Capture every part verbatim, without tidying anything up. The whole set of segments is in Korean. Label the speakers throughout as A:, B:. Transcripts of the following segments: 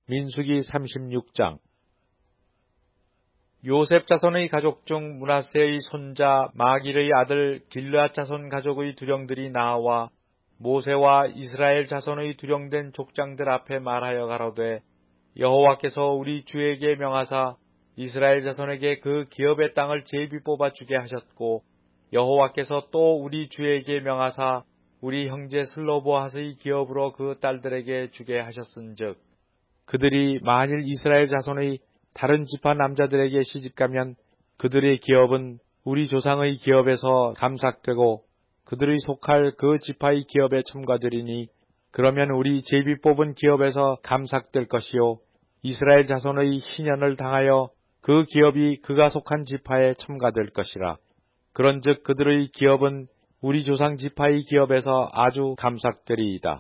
A: 민수기 삼십육 장. 요셉 자손의 가족 중 므낫세의 손자 마길의 아들 길르앗 자손 가족의 두령들이 나와 모세와 이스라엘 자손의 두령된 족장들 앞에 말하여 가로되, 여호와께서 우리 주에게 명하사 이스라엘 자손에게 그 기업의 땅을 제비 뽑아 주게 하셨고, 여호와께서 또 우리 주에게 명하사 우리 형제 슬로보핫의 기업으로 그 딸들에게 주게 하셨은즉, 그들이 만일 이스라엘 자손의 다른 지파 남자들에게 시집가면 그들의 기업은 우리 조상의 기업에서 감삭되고 그들의 속할 그 지파의 기업에 첨가되리니, 그러면 우리 제비 뽑은 기업에서 감삭될 것이요, 이스라엘 자손의 희년을 당하여 그 기업이 그가 속한 지파에 첨가될 것이라. 그런즉 그들의 기업은 우리 조상 지파의 기업에서 아주 감삭되리이다.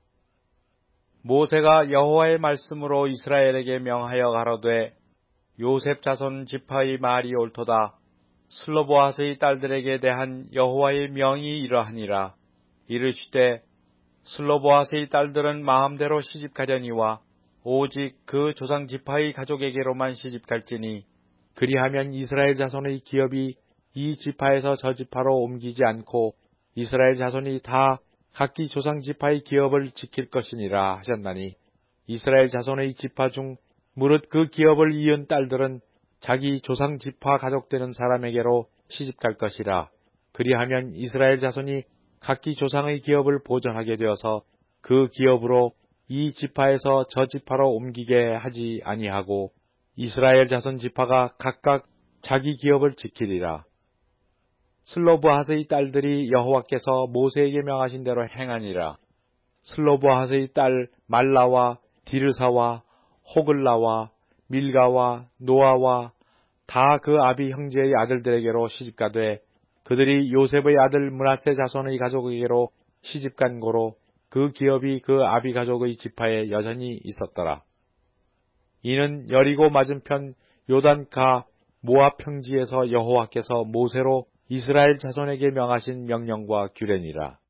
A: 모세가 여호와의 말씀으로 이스라엘에게 명하여 가로되, 요셉 자손 지파의 말이 옳도다. 슬로보핫의 딸들에게 대한 여호와의 명이 이러하니라. 이르시되, 슬로보핫의 딸들은 마음대로 시집가려니와 오직 그 조상 지파의 가족에게로만 시집갈지니, 그리하면 이스라엘 자손의 기업이 이 지파에서 저 지파로 옮기지 않고 이스라엘 자손이 다 각기 조상 지파의 기업을 지킬 것이니라 하셨나니, 이스라엘 자손의 지파 중 무릇 그 기업을 이은 딸들은 자기 조상 지파 가족되는 사람에게로 시집갈 것이라. 그리하면 이스라엘 자손이 각기 조상의 기업을 보존하게 되어서 그 기업으로 이 지파에서 저 지파로 옮기게 하지 아니하고 이스라엘 자손 지파가 각각 자기 기업을 지키리라. 슬로보핫의 딸들이 여호와께서 모세에게 명하신 대로 행하니라. 슬로보핫의 딸 말라와 디르사와 호글라와 밀가와 노아와 다 그 아비 형제의 아들들에게로 시집가되, 그들이 요셉의 아들 므낫세 자손의 가족에게로 시집간 고로 그 기업이 그 아비 가족의 지파에 여전히 있었더라. 이는 여리고 맞은편 요단가 모압 평지에서 여호와께서 모세로 이스라엘 자손에게 명하신 명령과 규례니라.